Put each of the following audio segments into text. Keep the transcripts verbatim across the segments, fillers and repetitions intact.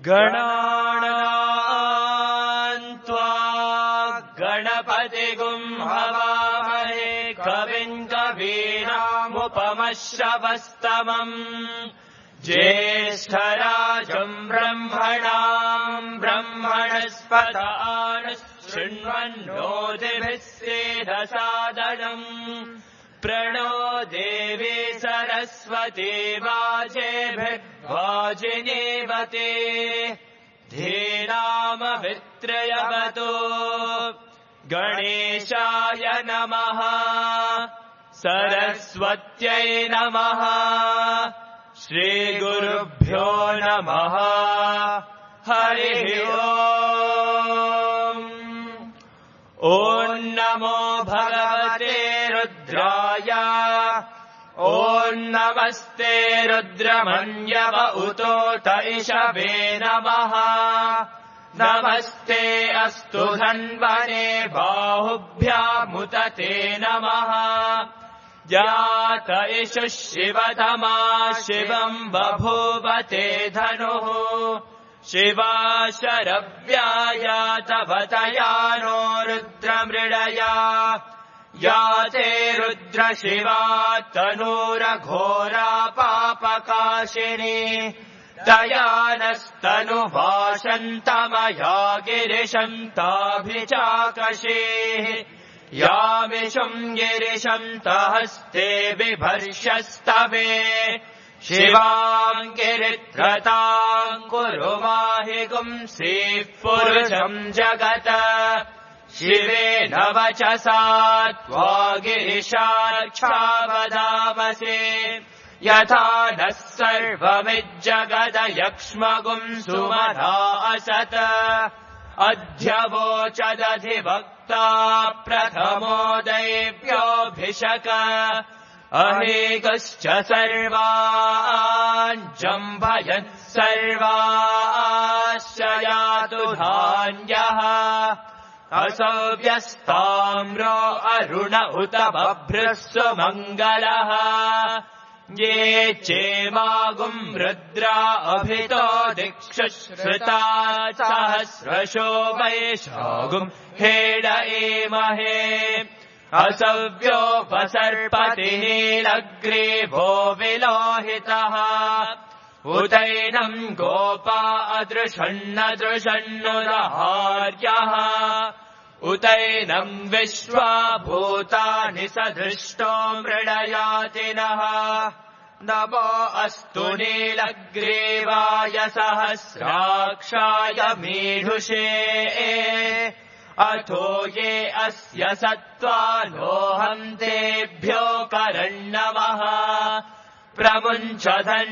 गणानाम् त्वा गणपतिगुं हवामहे कविम् कवीनामुपमश्रवस्तमम् ज्येष्ठराजम् ब्रह्मणाम् ब्रह्मणस्पत शृण्वन्नो दिभिः सेदसादनम् प्रणो देवी सरस्वती वाजेभिः वाजिनीवते धीनामभित्रयवतो गणेशाय नमः सरस्वत्यै नमः श्रीगुरुभ्यो नमः हरिः ओम् ॐ नमो भगवते रुद्राय ॐ नमस्ते रुद्रमन्यव उतोत इषवे नमः नमस्ते अस्तु धन्वने बाहुभ्यामुत ते नमः जात इषु शिवतमा शिवम् बभूव ते धनुः शिवा शरव्याया तव तयानो रुद्रमृडया या ते रुद्रशिवा तनूरघोरा पापकाशिनी तया नस्तनुभाषन्तमया गिरिशन्ताभिचाकशेः यामिषुम् गिरिशन्तहस्ते बिभर्षस्तवे शिवाम् गिरित्रताम् कुरु माहि गुंसीः पुरुषम् जगत शिवेन वचसा त्वा गिरिशाक्षा वदामसे यथा नः सर्वमिज्जगदयक्ष्मगुम् सुमधा असत अध्यवोचदधिवक्ता प्रथमो दैव्योऽभिषक अहेगश्च सर्वान् जम्भयन् सर्वाश्च यातु धान्यः असौ व्यस्ताम्रो अरुण उत बभ्रः सुमङ्गलः ये चेमागुम् रुद्रा अभितो दिक्षुश्रुता सहस्रशो वैशागुम् हेड एमहे असव्योपसर्पति नीलग्रीवो विलोहितः उदैनम् गोपा अदृशन्नदृशन्नुरहार्यः उदैनम् विश्वा भूतानि सदृष्टो मृडयातिनः नमो अस्तु नीलग्रीवाय सहस्राक्षाय मीढुषे अथो ये अस्य सत्त्वानोऽहम् तेभ्यो करन्नमः प्रमुञ्च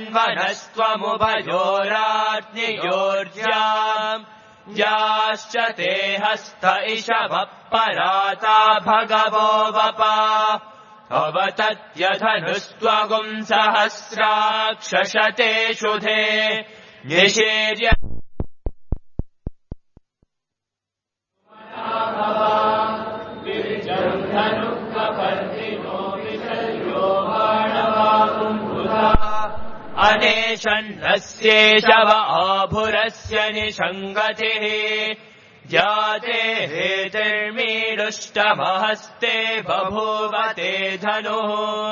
धन्वनस्त्वमुभयोराज्ञयोर्ज्याम् याश्च ते हस्त इषवः पराता भगवो वपा अवतत्यधनुस्त्वगुम् सहस्राक्षशते शुधे निषेर्य अनेशन्नस्येशव आभुरस्य निषङ्गतिः जाते हेतिर्मीडुष्टमहस्ते बभूव ते धनुः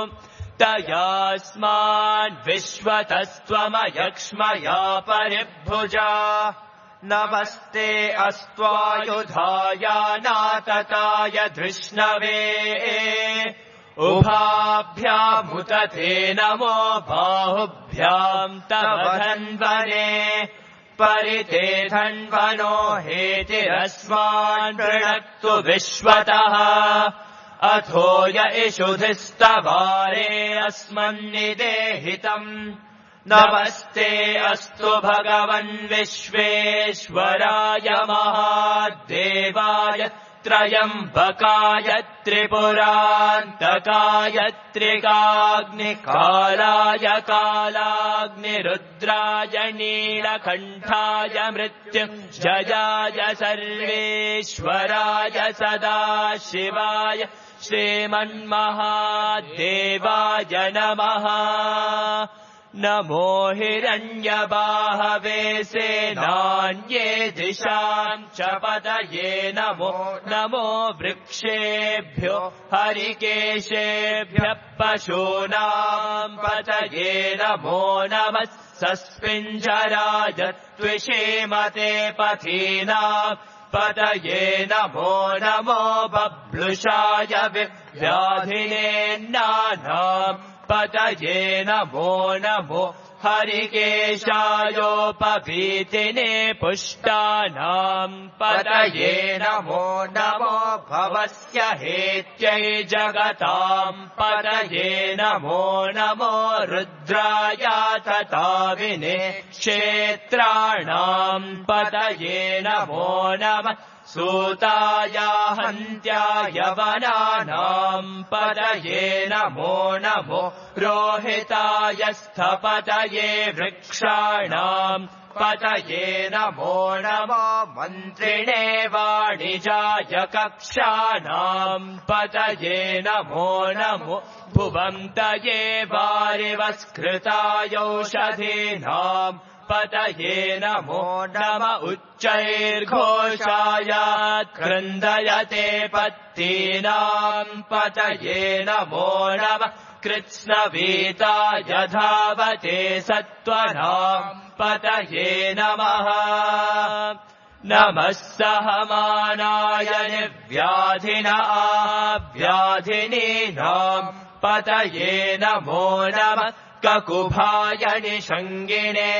तयास्मान् विश्वतस्त्वमयक्ष्मया परिभुजा नमस्ते अस्त्वायुधाय नातताय धृष्णवे उभाभ्यामुत ते नमो बाहुभ्याम् तव धन्वने परिते धन्वनो हेतिरस्मान् वृणक्तु विश्वतः अथो य इषुधिस्तवारे अस्मन्निदेहितम् नमस्ते अस्तु भगवन् विश्वेश्वराय महादेवाय त्रयम्बकाय त्रिपुरान्तकाय त्रिकाग्निकालाय कालाग्निरुद्राय नीलकण्ठाय मृत्युञ्जयाय सर्वेश्वराय सदाशिवाय श्रीमन्महादेवाय नमः नमो हिरण्यबाहवे सेनान्ये दिशां च पतये नमो नमो वृक्षेभ्यो हरिकेशेभ्यः पशूनां पतये नमो नमः सस्मिञ्जराय त्विषेमते पथीनां पतये नमो नमो बभ्लुषाय व्याधिनेन्नानां पतये नमो नमो हरिकेशायोपवीतिने पुष्टानां पतये नमो नमो भवस्य हेत्यै जगतां पतये नमो नमो रुद्राय तताविने क्षेत्राणां पतये नमो नमः सूताय हन्त्याय वनानां पतये नमो नमो रोहिताय स्थपतये वृक्षाणां पतये नमो नमो मन्त्रिणे वाणिजाय कक्षाणां पतये नमो नमो भुवन्तये वारिवस्कृतायौषधीनां पतये नमो नम उच्चैर्घोषाय क्रन्दयते पत्तीनां पतये नमो नमः कृत्स्नवीताय धावते सत्त्वनां पतये नमः नमः सहमानाय निर्व्याधिना व्याधिनीनां पतये नमो नमः ककुभाय निषङ्गिणे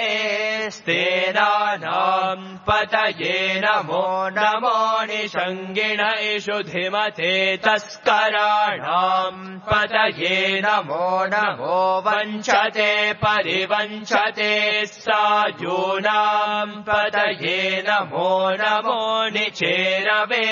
स्तेनानां पतये नमो नमो निषङ्गिण इषु धिमते तस्कराणां पतये नमो नमो वञ्चते परिवञ्चते सायूनां पतये नमो नमो निचेरवे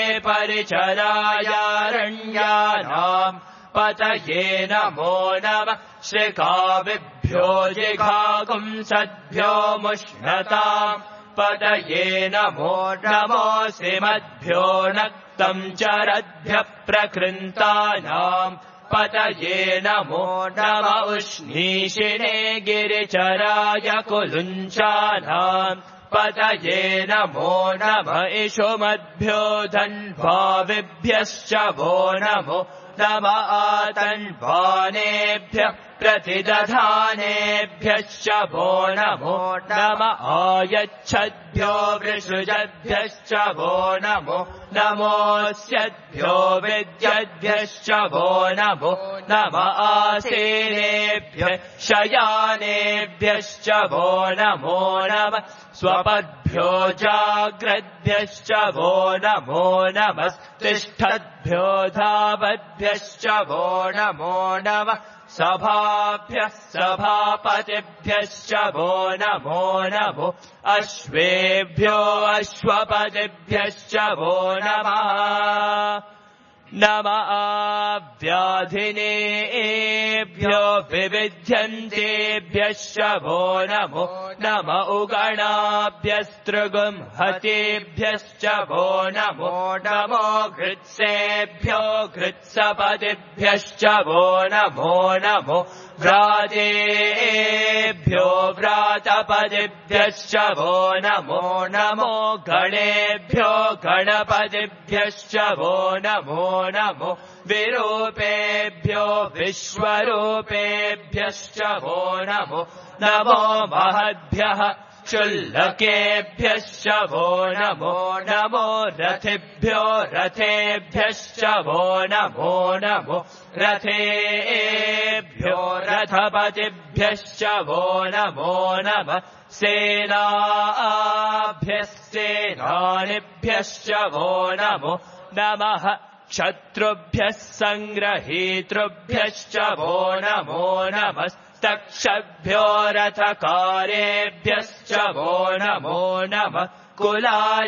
परिचरायारण्यानां पतये नमो नमः श्रिकाविभ्यो जिघागुंसद्भ्यो मुष्णताम् पतये नमो नमो श्रीमद्भ्यो नक्तं चरद्भ्यः प्रकृन्तानाम् पतये नमो नम उष्णीषिणे गिरिचराय कुलुञ्चानाम् पतये नमो नम इषुमद्भ्यो धन्वाविभ्यश्च वो नमो नम आतन्वानेभ्यः प्रतिदधानेभ्यश्च वो नमो नम आयच्छद्भ्यो वृषुजद्भ्यश्च वो नमो नमोऽस्यद्भ्यो विद्यद्भ्यश्च वो नमो नम आसीनेभ्यः शयानेभ्यश्च वो नमो नमः स्वपद्भ्यो जाग्रद्भ्यश्च वो नमो नमस्तिष्ठद्भ्यो धावद्भ्यश्च वो नमो नमः सभाभ्यः सभापतिभ्यश्च वो नमो नमो अश्वेभ्यो अश्वपतिभ्यश्च वो नमः नमः व्याधिनेभ्यो विविध्यन्तेभ्यश्च वो नमो नम उगणाभ्यस्त्रिगुंहतेभ्यश्च वो नमो नमो घृत्सेभ्यो घृत्सपतिभ्यश्च वो नमो नमो व्रातेभ्यो व्रातपतिभ्यश्च वो नमो नमो गणेभ्यो गणपतिभ्यश्च वो नमो नमो विरूपेभ्यो विश्वरूपेभ्यश्च वो नमो नमो महद्भ्यः क्षुल्लकेभ्यश्च वो नमो नमो रथिभ्यो रथेभ्यश्च वो नमो नमो रथेभ्यो रथपतिभ्यश्च वो नमो नमः सेनाभ्यस्तेनानिभ्यश्च वो नमो नमः शत्रुभ्यः सङ्ग्रहीतृभ्यश्च वो नमो नमस्तक्षभ्यो रथकारेभ्यश्च वो नमो नमः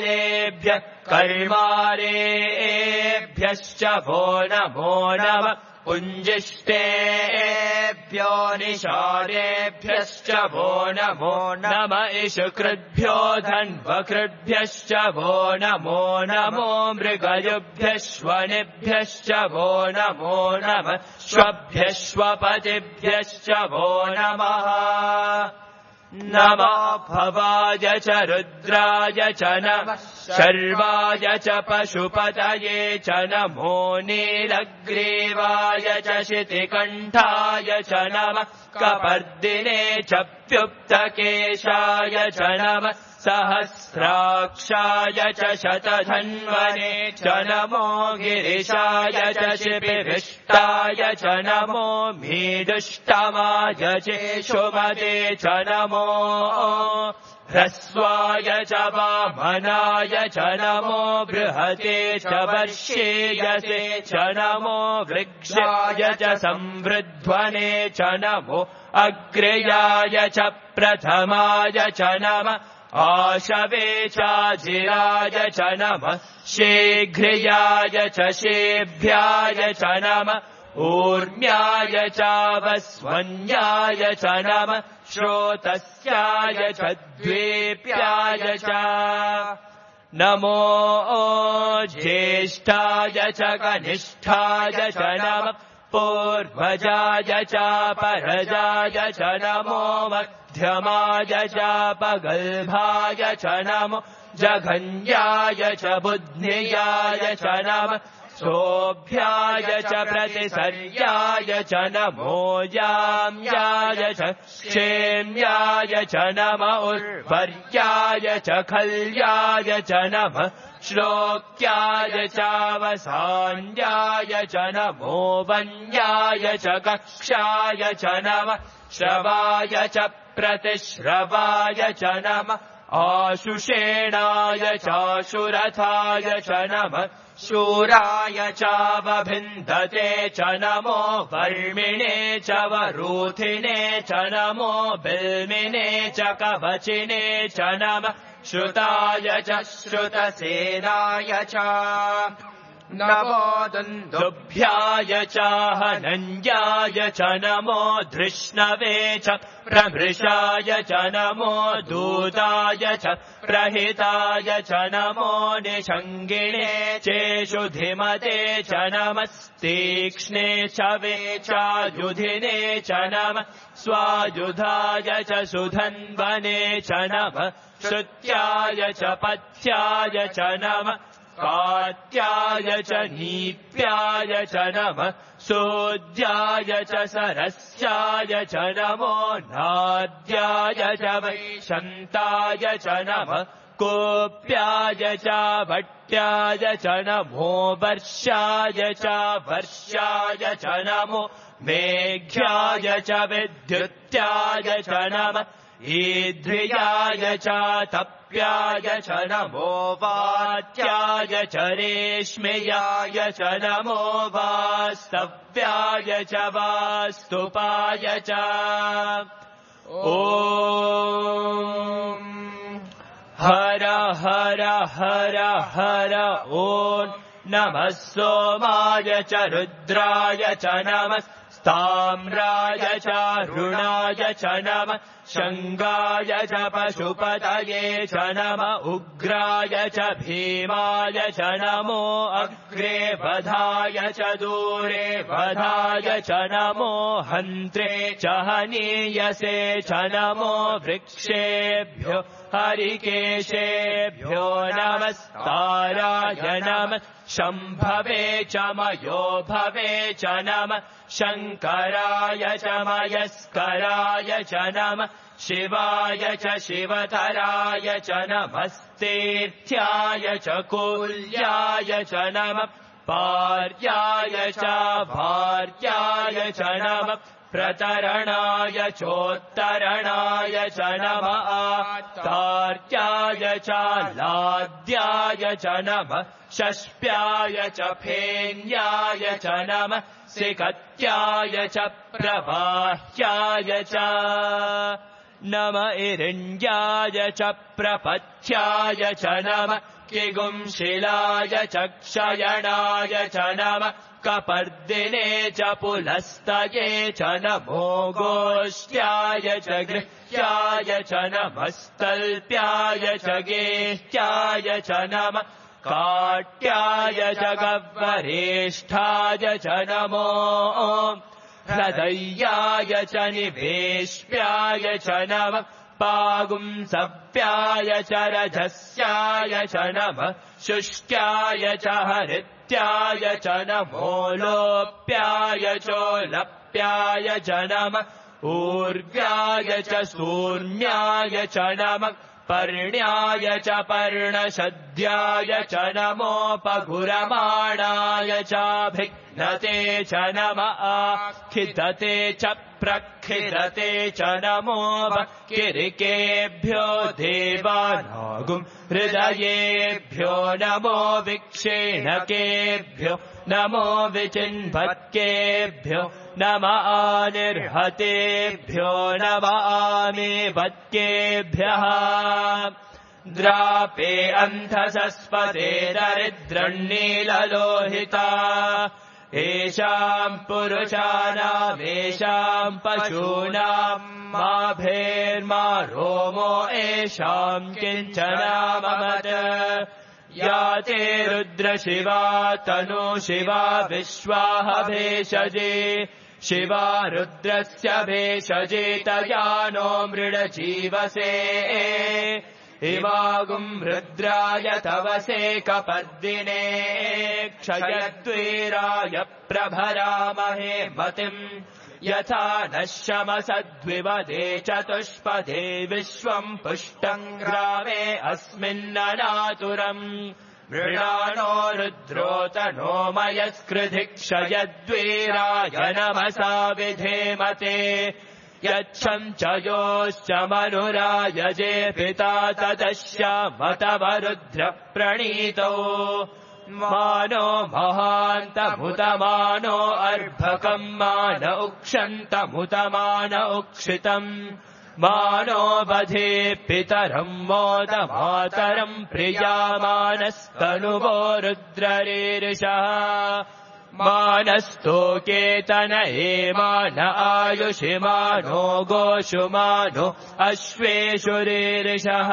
कुलालेभ्यः कर्मारेभ्यश्च वो नमो नमः पुञ्जिष्टेभ्यो निषादेभ्यश्च वो नमो नम इषुकृद्भ्यो धन्वकृद्भ्यश्च वो नमो नमो मृगयुभ्यश्वनिभ्यश्च वो नमो नमः श्वभ्यश्वपतिभ्यश्च वो नमः नमो भवाय च रुद्राय च नमः शर्वाय च पशुपतये च नमो नीलग्रीवाय च शितिकण्ठाय च नमः कपर्दिने च प्युक्तकेशाय च नमः सहस्राक्षाय च शतधन्वने च नमो गिरिशाय च शिपिविष्टाय च नमो मीदुष्टमाय चेशुमते च नमो ह्रस्वाय च वामनाय च नमो बृहते च वर्षेयसे च नमो वृक्षाय च संवृध्वने च नमो अग्र्याय च प्रथमाय च नमः आशवे चाजिराय च नमः शीघ्रियाय च शेभ्याय च नमः ऊर्म्याय चावस्वन्याय च नमः श्रोतस्याय च द्वेप्याय च नमो ज्येष्ठाय च कनिष्ठाय च नमः पूर्वजाय च परजाय च नमो मध्यमाय च पगल्भाय च नमो जघन्याय च बुद्ध्याय च नमः सोभ्याय च प्रतिसर्याय च नमो याम्याय च क्षेम्याय च नमः उर्वर्याय च खल्याय च नमः श्लोक्याय चावसान्याय च नमो वन्याय च कक्षाय च नमः श्रवाय च प्रतिश्रवाय च नमः आशुषेणाय चाशुरथाय च नमः शूराय चावभिन्दते च नमो वर्मिणे च वरूथिने च नमो बिल्मिने च कवचिने च नमः श्रुताय च श्रुतसेनाय च नमो दुन्दुभ्याय च हनन्याय च नमो धृष्णवे च प्रमृषाय च नमो दूताय च प्रहिताय च नमो निषङ्गिणे चेषुधिमते च नमस्तीक्ष्णे च वे चायुधिने च नमः स्वायुधाय च सुधन्वने च नमः श्रुत्याय च पथ्याय च नमः कात्याय च नीप्याय च नमः सोद्याय च सरस्याय च नमो नाद्याय च वैशन्ताय च नमः कोप्याय च भट्ट्याय च नमो वर्षाय च वर्षाय च नमो मेघ्याय च विद्युत्याय च नमः ईध्रियाय च तप्याय च नमो वात्याय च रेश्मयाय च नमो वास्तव्याय च वास्तुपाय च ॐ हर हर हर हर ॐ नमः सोमाय च रुद्राय च नमः ताम्राय च रुणाय च नमः शङ्गाय च पशुपतये च नमः उग्राय च भीमाय च नमो अग्रे वधाय च दूरे वधाय च नमो हन्त्रे च हनीयसे च नमो वृक्षेभ्यो हरिकेशेभ्यो नमस्ताराय नमः शम्भवे च मयो भवे च नमः शङ्कराय च मयस्कराय च नमः शिवाय च शिवतराय च नमस्तीर्थ्याय च कुल्याय च नमः पार्याय च भार्याय च नमः प्रतरणाय चोत्तरणाय च नमः तार्याय च लाद्याय च नमः शष्प्याय च फेन्याय च नमः सिकत्याय च प्रवाह्याय च नम इरिण्याय च प्रपथ्याय च नमः किगुं शिलाय च क्षयणाय च नमः कपर्दिने च पुलस्तये च नमो गोष्ट्याय च गृह्याय च नमस्तल्प्याय च गेष्ट्याय च नमः काट्याय च गह्वरेष्ठाय च नमो हृदय्याय च निवेश्याय च नमः पागुंसव्याय च रजस्याय च नमः शुष्क्याय च हरित्याय च नमो लोप्याय चोलप्याय च नमः ऊर्व्याय च सूर्ण्याय च नमः पर्ण्याय च पर्णशद्याय च नमोपगुरमाणाय चाभिघ्नते च नमः आखिदते च प्रखिदते च नमो किरिकेभ्यो देवानागुं हृदयेभ्यो नमो विक्षेणकेभ्यो नमो विचिन्वत्केभ्यो नमः निर्हतेभ्यो नमः आमेवत्केभ्यः द्रापे अन्धसस्पते दरिद्रन्नीललोहिता येषाम् पुरुषाणामेषाम् पशूनाम् मा भेर्मा रोमो येषाम् किञ्चनाममत या ते रुद्रशिवा तनु शिवा विश्वाह भेषजे शिवा रुद्रस्य भेषजे तया नो मृडजीवसे इवागुम् रुद्राय तवसे कपर्दिने क्षयद्वीराय प्रभरामहे मतिम् यथा नः शमसद्विवदे चतुष्पदे विश्वम् पुष्टम् ग्रामे अस्मिन्ननातुरम् मृडानो रुद्रोतनो मयस्कृधि क्षयद्वीराय नमसा विधेमते यच्छम् च योश्च मनुरायजे पिता तदश्यामतवरुद्र प्रणीतो मानो महान्तमुतमानो अर्भकम् मान उक्षन्तमुतमान उक्षितम् मानो बधे पितरम् मोदमातरम् प्रियामानस्तनुवो रुद्ररीरिषः मानस्तोकेतन एमान आयुषि मानो गोषु मानो अश्वेषु रीरिषः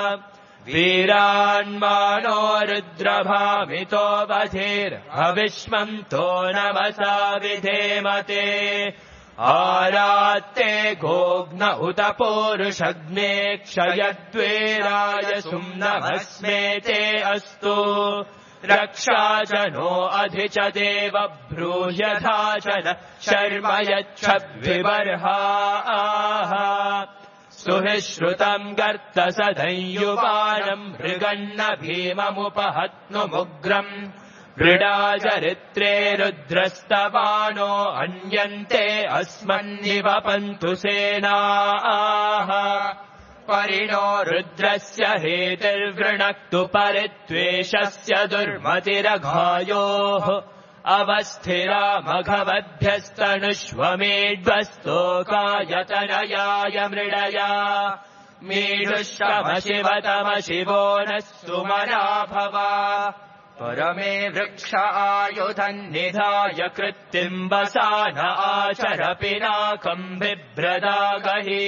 वीरान्मानो रुद्रभामितो बधिर्हविष्मन्तो नमसा विधेमते आरात्ते गोग्न उत पूरुषग्ने क्षयद्वीराय सुम्नमस्मे ते अस्तु रक्षा च नो अधि च देव ब्रूह्यथा च न शर्म यच्छद्विबर्हाः सुहिश्रुतम् गर्त सदंयुवानम् मृगन्न भीममुपहत्नुमुग्रम् मृडाचरित्रे रुद्रस्तवानो अन्यन्ते अस्मन्निवपन्तु सेनाः परिणो रुद्रस्य हेतिर्वृणक्तु परित्वेषस्य दुर्मतिरघायोः अवस्थिरा मघवभ्यस्तनुष्वमेड्वस्तोकायतनयाय मृडया मीढुश्रमशिवतमशिवो नः सुमना भवा परमे वृक्ष आयुधन्निधाय कृत्तिम् वसान आचर पिनाकम् बिभ्रदागहि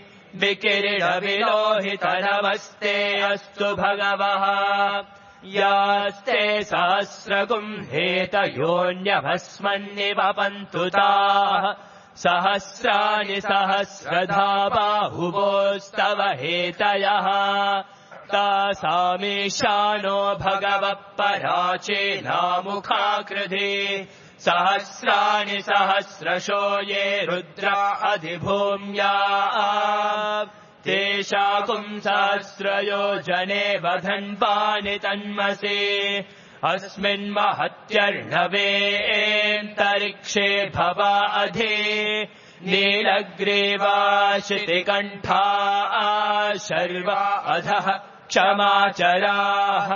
विकिरणविलोहितनमस्ते अस्तु भगवः यास्ते सहस्रगुम् हेतयोऽन्यभस्मन्निवपन्तु ताः सहस्राणि सहस्रधा बाहुवोस्तव हेतयः तासामीशानो भगवः पराचेनामुखाकृधि सहस्राणि सहस्रशो ये रुद्रा अधिभूम्या तेषाकुम् सहस्रयोजने वधन्वानि तन्मसे अस्मिन्महत्यर्णवेऽन्तरिक्षे भवा अधि नीलग्रीवाशितिकण्ठा शर्वा अधः क्षमाचराः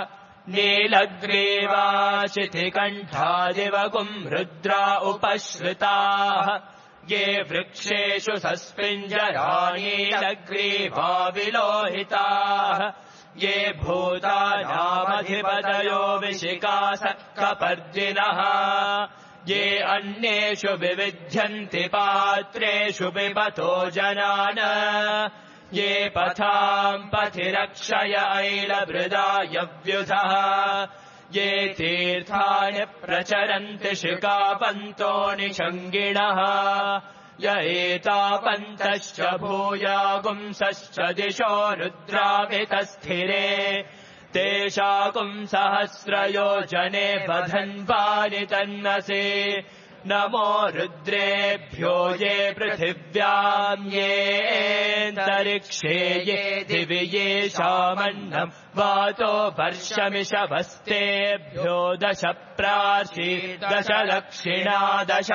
नीलग्रीवाशितिकण्ठादिवगुम् रुद्रा उपश्रिताः ये वृक्षेषु सस्पिञ्जरा नीलग्रीवा विलोहिताः ये भूतानामधिपतयो विशिकासक्कपर्दिनः ये अन्येषु विविध्यन्ति पात्रेषु पिबतो जनान् ये पथाम् पथिरक्षय ऐलभृदायव्युधः ये तीर्थानि प्रचरन्ति शिकापन्तो निषङ्गिणः य एतापन्तश्च भूयागुंसश्च दिशो रुद्रावितस्थिरे तेषाकुम् सहस्रयोजने बधन्वानि तन्नसि नमो रुद्रेभ्यो ये पृथिव्याम् येऽन्तरिक्षे ये दिवि येषामन्नम् वातो वर्षमिषभस्तेभ्यो दश प्रार्षि दश दक्षिणा दश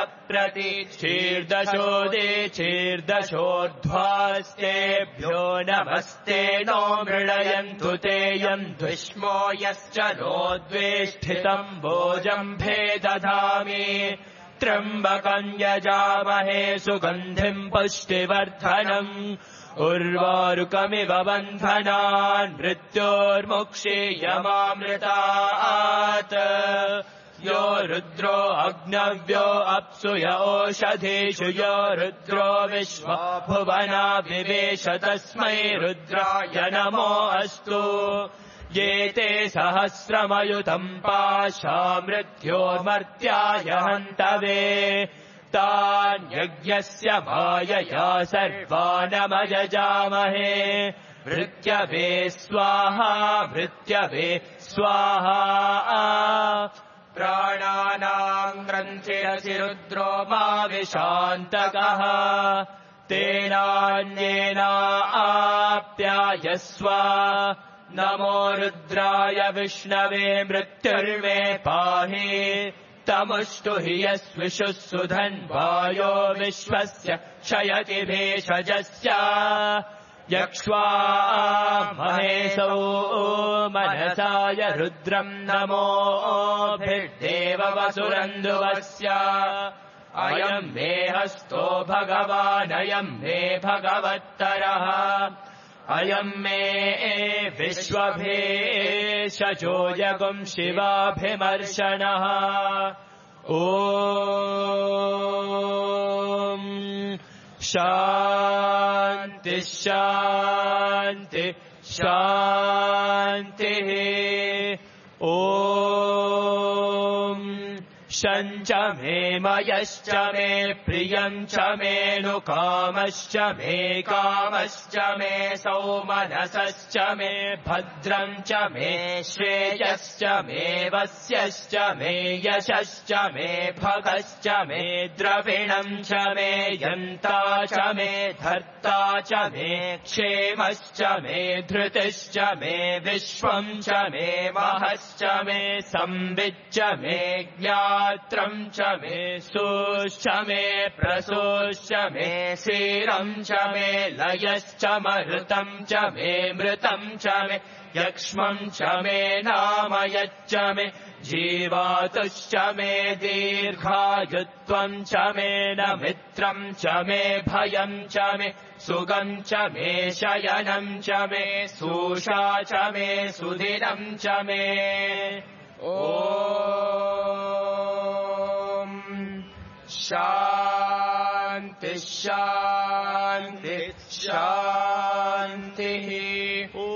प्रतीचीर्दशोदीचीर्दशोर्ध्वास्तेभ्यो नमस्ते नो मृळयन्तु तेयम् दुष्मो यश्च नो द्वेष्ठितम् भोजम्भे दधामि त्र्यम्बकम् यजामहे सुगन्धिम् पुष्टिवर्धनम् उर्वारुकमिव बन्धनान् मृत्योर्मुक्षीयमामृतात् यो रुद्रो अग्नव्यो अप्सु य ओषधीषु यो रुद्रो विश्वा भुवना विवेश तस्मै रुद्राय नमो अस्तु ये ते सहस्रमयुतम् पाशा मृत्योर्मर्त्याय हन्तवे तान्यज्ञस्य मायया सर्वानमयजामहे मृत्यवे स्वाहा मृत्यवे स्वाहा प्राणानाम् ग्रन्थिरसि रुद्रो मा विशान्तकः तेनान्येना आप्यायस्व नमो रुद्राय विष्णवे मृत्युर्मे पाहि तमुष्टु हि यस्विषुः सुधन्वायो विश्वस्य क्षयति भेषजस्य यक्ष्वामहेशौ मनसाय रुद्रम् नमोभिर्देववसुरन्धुवस्य अयम् मे हस्तो भगवानयम् मे भगवत्तरः अयम् मे विश्वभेषजो जगुम् शिवाभिमर्शनः ॐ शान्ति शान्ति शान्तिः ॐ शञ्च मे मयश्च मे प्रियम् च मेऽनुकामश्च मे कामश्च मे सौमनसश्च मे भद्रम् च मे श्रेयश्च मे वस्यश्च मे यशश्च मे भगश्च मे द्रविणम् च मे यन्ता च मे धर्ता च मे क्षेमश्च मे धृतिश्च मे विश्वम् च मे महश्च मे संविच्च मे ज्ञात्रम् च मे सुश्च मे प्रसूश्च मे क्षीरम् च मे लयश्च मरुतम् च मे मृतम् च मे यक्ष्मम् च मे नामयच्च मे जीवातुश्च मे दीर्घायुत्वम् च मे न मित्रम् च मे भयम् च मे सुगम् च मे शयनम् च मे सूषा च मे सुदिनम् च मे ॐ शान्ति शान्ति शान्तिः ॐ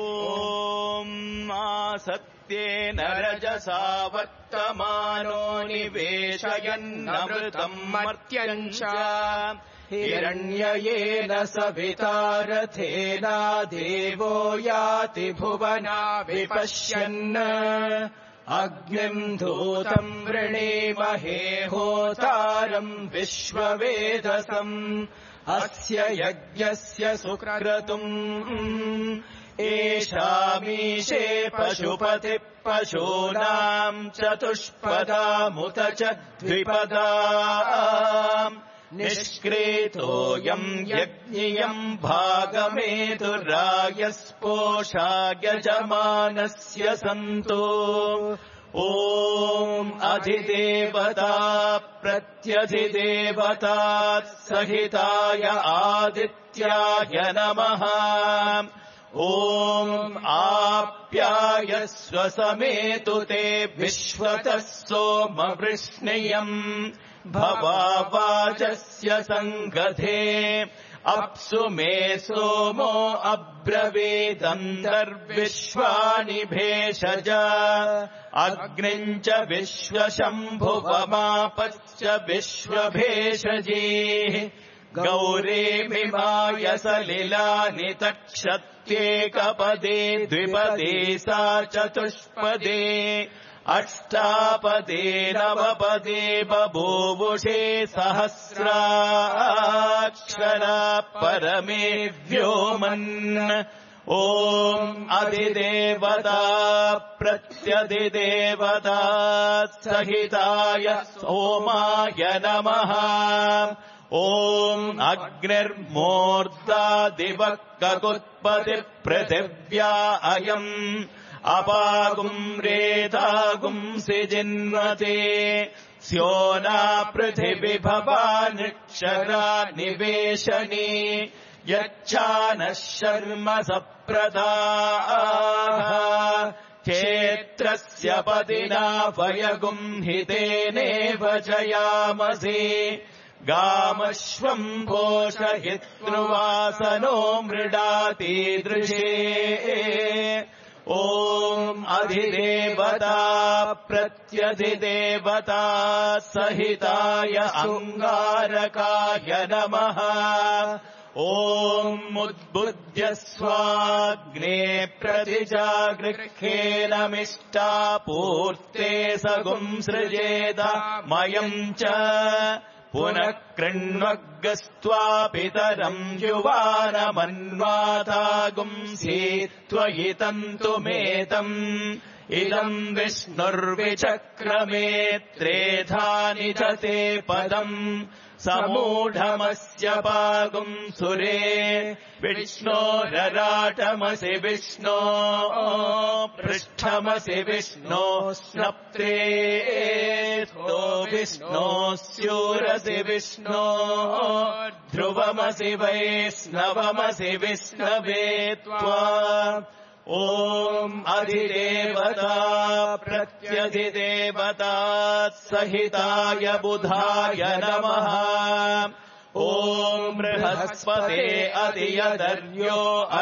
आसत्येन रजसा वर्तमानो निवेशयन्नमृतम् मर्त्यम् च हिरण्ययेन सविता रथेना देवो याति भुवना विपश्यन् अग्निम् धूतम् वृणीमहे होतारम् विश्ववेदसम् अस्य यज्ञस्य सुक्रतुम् एषामीशे पशुपतिः पशूनाम् चतुष्पदामुत च द्विपदाम् निष्क्रेतोऽयम् यज्ञियम् भागमेतुरायस्पोषा यजमानस्य सन्तो ॐ अधिदेवता प्रत्यधिदेवता सहिताय आदित्याय नमः ॐ आप्यायस्व समेतु ते विश्वतः सोमवृष्णियम् भवावाचस्य सङ्गधे अप्सु मे सोमो अब्रवीदन्तर्विश्वानि भेषज अग्निम् च विश्वशम्भुवमापश्च विश्वभेषजीः गौरीमिमाय सलिलानि तक्षत्येकपदे द्विपदे सा चतुष्पदे अष्टापदे नवपदे बभूवुषे सहस्राक्षरा परमे व्योमन् ॐ अधिदेवता प्रत्यधिदेवता सहिताय सोमाय नमः ॐ अग्निर्मूर्धा दिवः ककुत्पतिपृथिव्या अयम् अपागुम् रेतागुंसि जिन्वते स्योना पृथिविभवा निक्षरा निवेशनी यच्छानः शर्म सप्रदाः क्षेत्रस्य पतिना वयगुम् हितेनेव जयामसि गामश्वम् पोषयित्नुवासनो मृडातीदृशे ॐ अधिदेवता प्रत्यधिदेवता सहिताय अङ्गारकाय नमः ॐ उद्बुद्ध्य स्वाग्ने प्रतिजागृह्येनमिष्टापूर्ते सगुम् सृजेद मयम् च पुनः कृण्वग्स्त्वा पितरम् युवानमन्वातागुंसि त्वयि तन्तुमेतम् इदम् विष्णुर्विचक्रमे त्रेधानि च ते पदम् समूढमस्य पागुम् सुरे विष्णोरराटमसि विष्णो पृष्ठमसि विष्णो स्नप्ते स्तो विष्णो स्यूरसि विष्णो ध्रुवमसि वैष्णवमसि विष्णवे त्वा ॐ अधिदेवता प्रत्यधिदेवता सहिताय बुधाय नमः ॐ बृहस्पते अधियदर्यो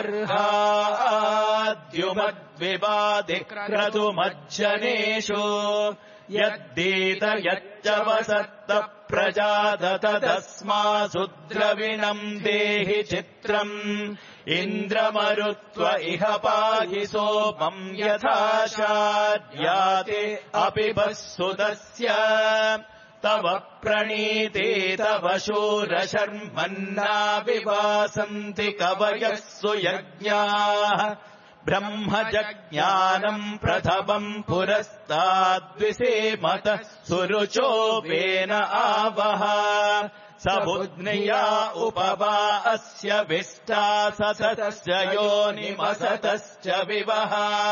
अर्हाद्युमद्विवादिक्रतुमज्जनेषु यद्दीत यच्च वसत्त प्रजादत तस्मासु द्रविणम् देहि चित्रम् इन्द्रमरुत्व इह पाहि सोमम् यथा शाद्याते अपि वस्सुतस्य तव प्रणीते तव शूरशर्मन्ना विवासन्ति कवयः सुयज्ञाः ब्रह्मजज्ञानम् प्रथमम् पुरस्ताद्विसेमतः सुरुचो वेन आवह स बुध्निया उपवा अस्य विष्टा सतस्य योनिमसतश्च विवह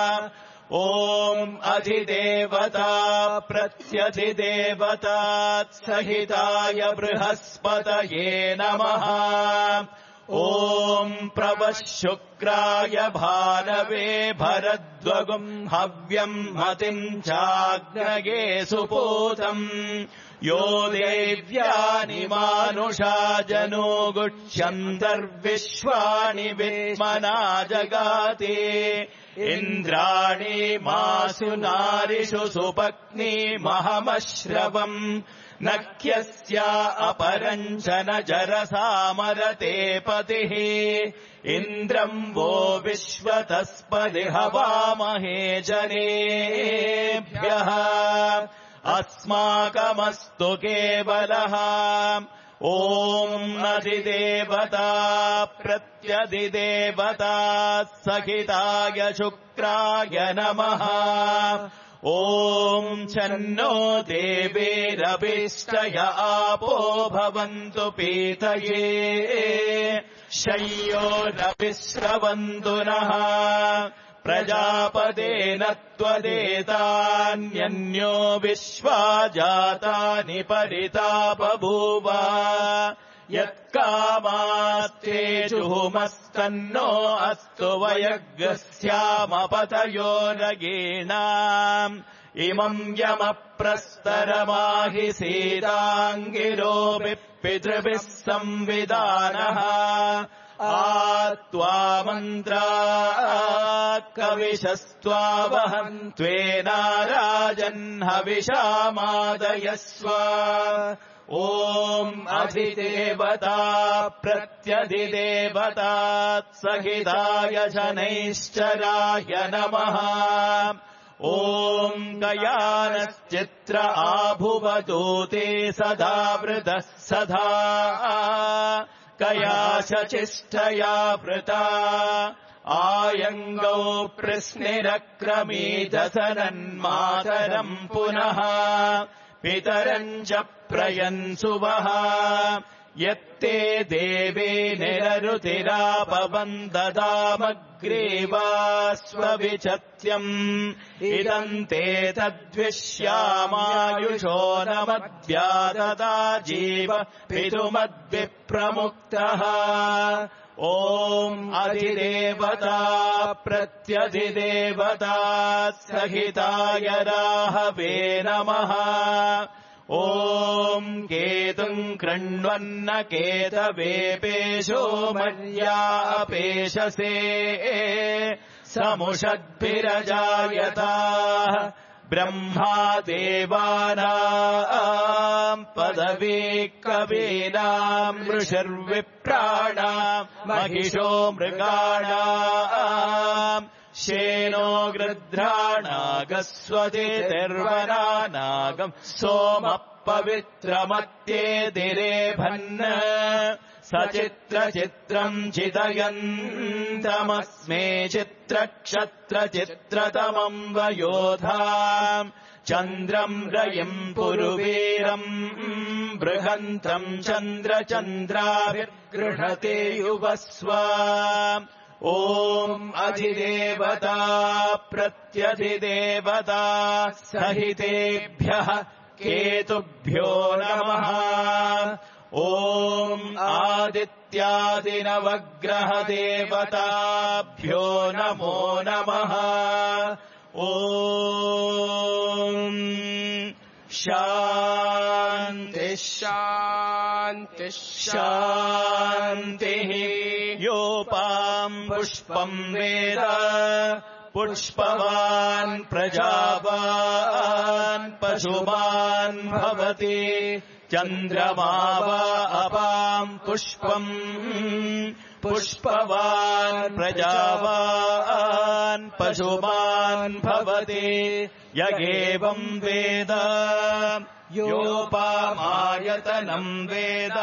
ॐ अधिदेवता प्रत्यधिदेवता सहिताय बृहस्पतये नमः ॐ प्रवः शुक्राय भानवे भरद्वगुम् हव्यम् मतिम् चाग्नये सुपूतम् यो देव्यानि मानुषा जनो गुह्यन्तर्विश्वानि विद्मना जगाति इन्द्राणि मासु नारिषु सुपत्नीमहमश्रवम् नख्यस्या अपरम् च न जरसामरते पतिः इन्द्रम् वो विश्वतस्पति हवामहे जनेभ्यः अस्माकमस्तु केवलः ॐ अधिदेवता प्रत्यधिदेवता सहिताय शुक्राय नमः ॐ छन्नो देवेरभिष्टय आपो भवन्तु पीतये शय्योरभिश्रवन्तु नः प्रजापतेन त्वदेतान्यन्यो विश्वा जातानि परिता बभूव यत्कामास्ते जुहुमस्तन्नो अस्तु वयग्स्यामपतयो रगीणाम् इमम् यमप्रस्तरमाहि सीताङ्गिरोऽपि पितृभिः संविदानः आत्वा मन्त्रा कविशस्त्वावहम् त्वेनाराजन्हविषामादयस्व ॐ अधिदेवता प्रत्यधिदेवतात्सहिताय जनैश्चराय नमः ॐ कयानश्चित्र आभुवदूते सदा वृतः सदा कयाशचिष्ठया वृता आयङ्गौ प्रस्निरक्रमीदसनन्मातरम् पुनः पितरम् च प्रयन्सुवः यत्ते देवे निररुतिरापवन्ददामग्रीवास्वविचत्यम् इदम् ते तद्विश्यामायुषो न मद्व्याददा जीव पितुमद्विप्रमुक्तः ॐ अधिदेवता प्रत्यधिदेवता सहिताय राहवे नमः ॐ केतुम् कृण्वन्न केतवेपेशो मर्यापेशसे समुषद्भिरजायताः ब्रह्मा देवानाम् पदवी कवीनाम् ऋषिर्विप्राणाम् महिषो मृगाणाम् शेनो गृध्राणागस्वतिर्वरानागम् सोमः पवित्रमत्येदिरेभन् सचित्रचित्रम् चितयन्तमस्मे चित्रक्षत्रचित्रतमम् वयोधाम् चन्द्रम् रयिम् पुरुवीरम् बृहन्तम् चन्द्रचन्द्राभिर्गृह्णते युवस्व ॐ अधिदेवता प्रत्यधिदेवता सहितेभ्यः केतुभ्यो नमः ॐ आदित्यादिनवग्रहदेवताभ्यो नमो नमः ॐ शान्ति शान्ति शान्तिः योपाम् पुष्पम् वेद पुष्पवान् प्रजावान् पशुमान् भवति चन्द्रमा वा अपाम् पुष्पम् पुष्पवान् प्रजावान् पशुमान् भवति य एवम् वेद योपामायतनम् वेद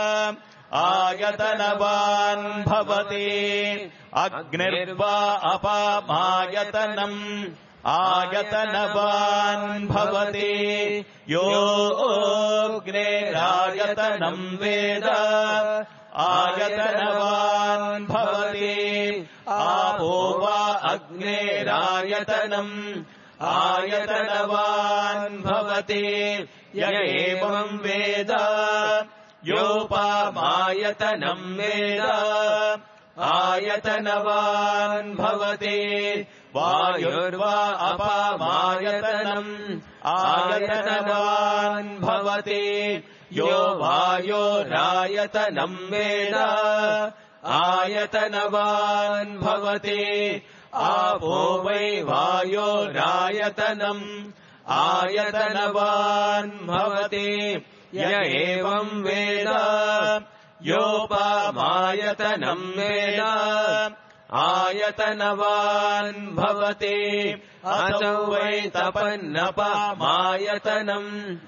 आयतनवान् भवति अग्निर्वा अपामायतनम् आयतनवान् भवति योऽग्निरायतनम् वेद आयतनवान् भवति आपो वा अग्निरायतनम् आयतनवान् भवति य एवम् वेद योपामायतनम् वेद आयतनवान् भवति वायुर्वा अपामायतनम् आयतनवान् भवति यो वायोरायतनम् वेद आयतनवान् भवति आपो वै वायोरायतनम् आयतनवान् भवति य एवम् वेद योपामायतनम् वेद आयतनवान् भवति असौ वै तपन्नपामायतनम्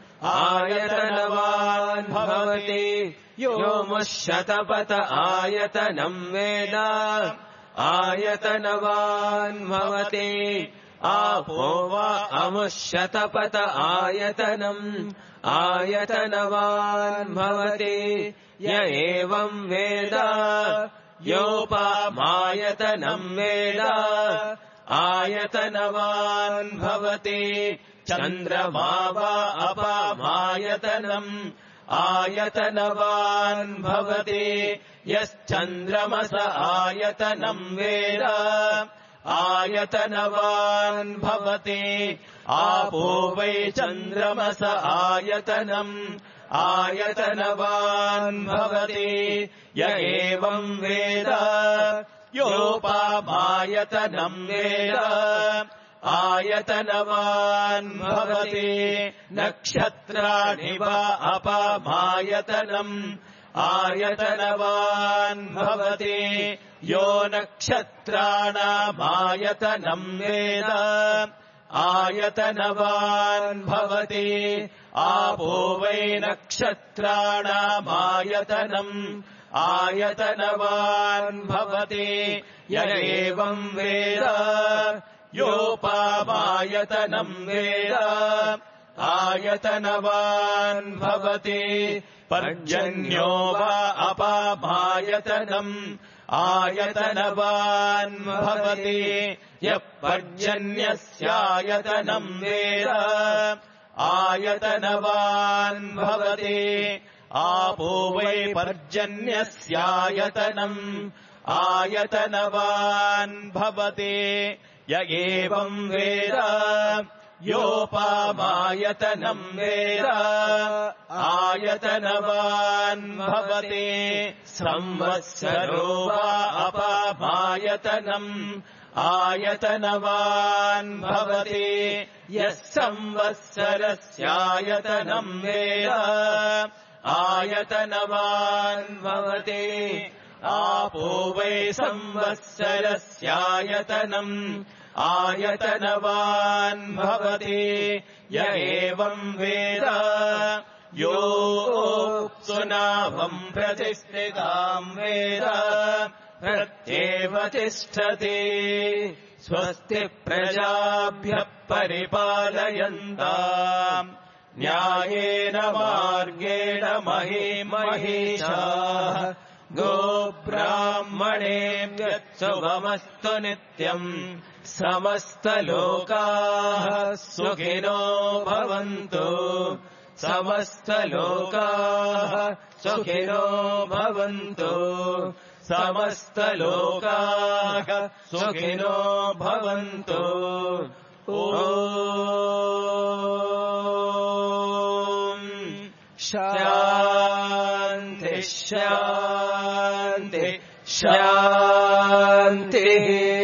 आयतनवान् भवति यो मुष्यतपत आयतनम् वेद आयतनवान् भवति आपो वा अमुष्यतपत आयतनम् आयतनवान् भवति य एवम् वेद योपामायतनम् वेद आयतनवान् भवति चन्द्रमा वा अपामायतनम् आयतनवान् भवति यश्चन्द्रमस आयतनम् वेद आयतनवान् भवति आपो वै चन्द्रमस आयतनम् आयतनवान् भवति य एवम् वेद योपामायतनम् वेद आयतनवान् भवति नक्षत्राणि वा अपामायतनम् आयतनवान् भवति यो नक्षत्राणामायतनम् वेद आयतनवान् भवति आपो वै नक्षत्राणामायतनम् आयतनवान् भवति य एवम् वेद योपामायतनम् वेद आयतनवान् भवति पर्जन्यो वा अपामायतनम् आयतनवान् भवति यः पर्जन्यस्यायतनम् वेद आयतनवान् भवति आपो वै पर्जन्यस्यायतनम् आयतनवान् भवति य एवम् वेद योपामायतनम् वेद आयतनवान् भवति संवत्सरो वा अपामायतनम् आयतनवान् भवति यः संवत्सरस्यायतनम् वेद आयतनवान् भवति आपो वै संवत्सरस्यायतनम् आयतनवान् भवति य एवम् वेद यो सुनाभम् प्रतिष्ठिताम् वेद प्रत्येव तिष्ठति स्वस्ति प्रजाभ्यः परिपालयन्ताम् न्यायेन मार्गेण महीमहीषाः गोब्राह्मणेभ्यः शुभमस्तु नित्यम् समस्तलोकाः सुखिनो भवन्तु समस्तलोकाः सुखिनो भवन्तु समस्तलोकाः सुखिनो भवन्तु ॐ शान्ति शान्ति शान्तिः